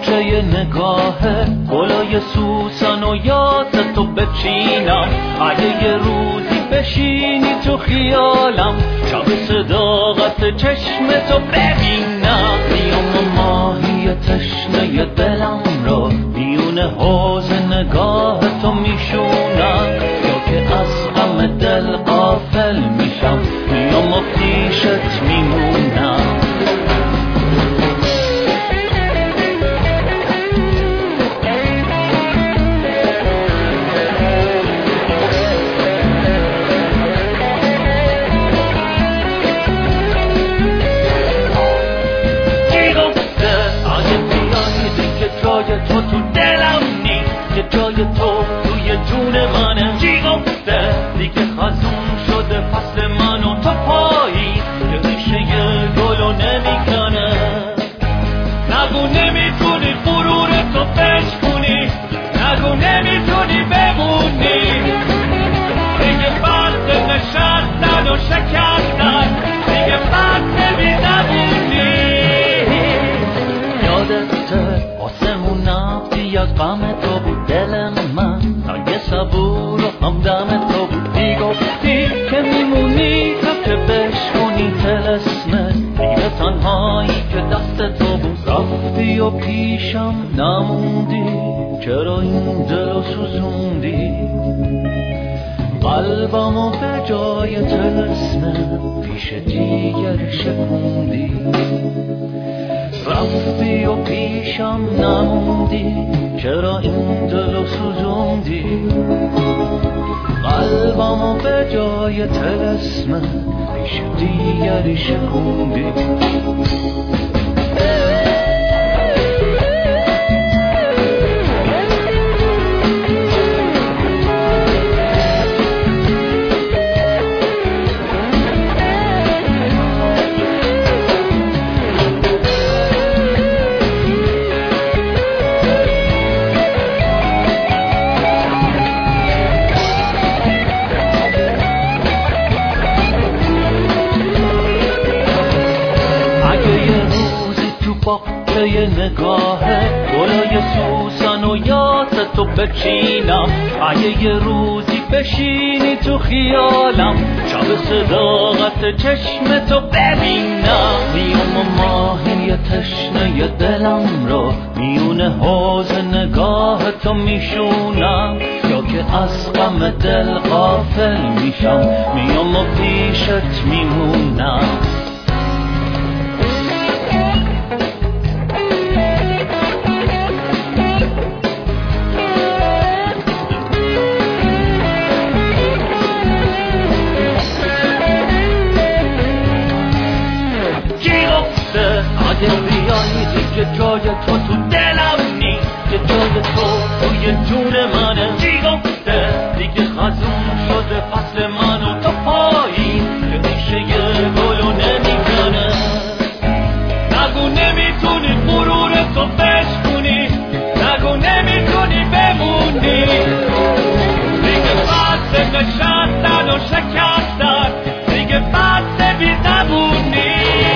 باغچه نگاهه گلای سوسن و یاد تو بچینم. اگه یه روزی بشینی تو خیالم شب صداقت چشم تو ببینم. میام ماهی تشنه دلم رو میونه حوض نگاه تو میشونم. یا که از غم دل غافل میشم میام و پیشت میمونم. تو تو دلم نیست که جای تو توی جون منه. چی گفته دیگه خزون شده فصل من و تو پایی که ریشه گلو نمیکنه. نگو نمیتونی غرور تو بشکنی، نگو نمیتونی بمونی. دیگه بند نشستن و شکستن، دیگه بند بی‌زبونی. یادته آسمون نبتی از غم تو بود دل من، سنگ صبور و همدم تو بود. میگفتی که میمونی تا که بشکنی طلسمت دیگه تنهایی که دست تو بود. رفتی و پیشم نموندی، چرا این دلو سوزوندی؟ قلبمو به جای طلسمت پیش دیگر شکوندی. رفتی و پیشم نموندی، چرا این دلو سوزوندی؟ قلبمو به جای طلسمت پیش دیگری شکوندی. باغچه نگاهه گلای سوسن و یاد تو بچینم. اگه یه روزی بشینی تو خیالم شب صداقت چشم تو ببینم. میام ماهی تشنه دلم رو میونه حوض نگاه تو میشونم. یا که از غم دل غافل میشم میام و پیشت میمونم. اگه بیایی که جای تو تو دلم نیست، که جای تو توی جون منه. چی گفته دیگه خزون شده فصل من و تو پایی که ریشه گلو نمیکنه. نگو نمیتونی غرور تو بشکنی، نگو نمیتونی بمونی. دیگه بس نشستن و شکستن، دیگه بس بی‌زبونی.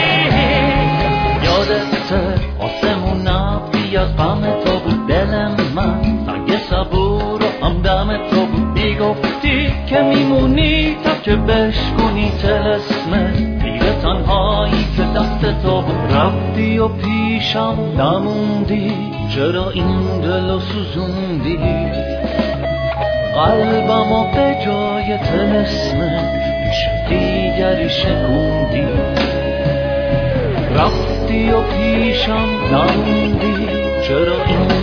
آسمون نبتی از غم تو بود دل من، سنگ صبور و همدم تو بود. میگفتی که میمونی تا که بشکنی طلسمت دیگه تنهایی که دست تو بود. رفتی و پیشم نموندی، چرا این دلو سوزوندی؟ قلبمو به جای طلسمت پیش دیگری شکوندی. رفتی و پیشم نموندی، چرا این